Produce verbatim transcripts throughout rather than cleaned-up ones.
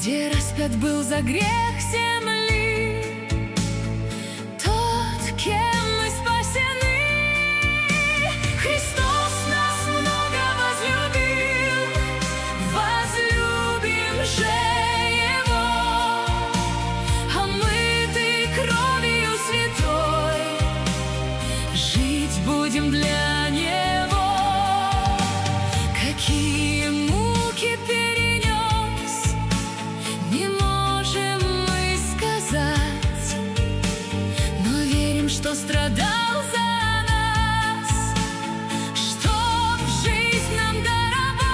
где распят был за грех земли тот, кем мы спасены. Христос нас много возлюбил, возлюбим же Его, омыты кровью святой, жить будем для Него. Какие муки перенес, не можем мы сказать, но верим, что страдал за нас, чтоб жизнь нам даровать.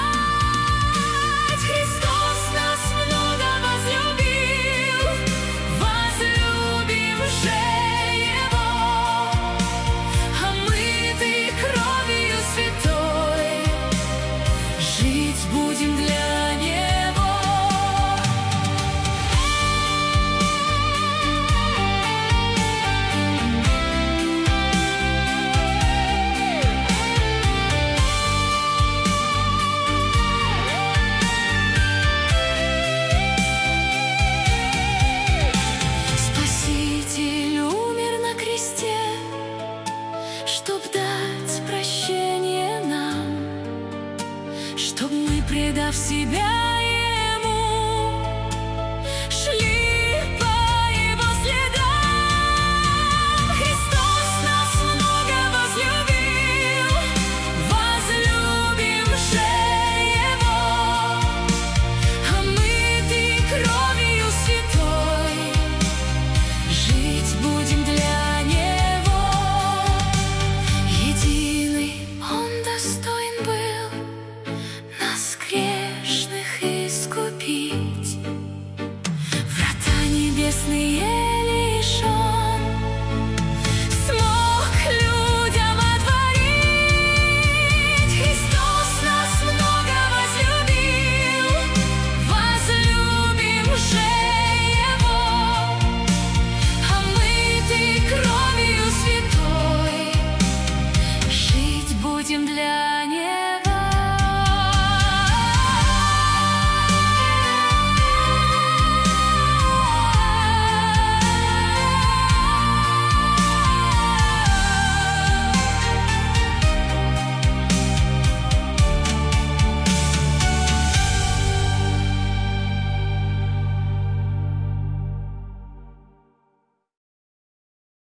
Христос нас много возлюбил, возлюбим же Его, омыты кровью святой, жить будем для Него. Спаситель умер на кресте, чтоб дать прощение нам, чтоб мы, предав себя Ему, шли по Его следам. Христос нас много возлюбил, возлюбим же Его, омыты кровью святой, жить будем для Него. Единый Он достоин был нас, грешных, искупить. Врата небесные лишь Он смог людям отворить. Христос нас много возлюбил, возлюбим же Его, омыты кровью святой, жить будем для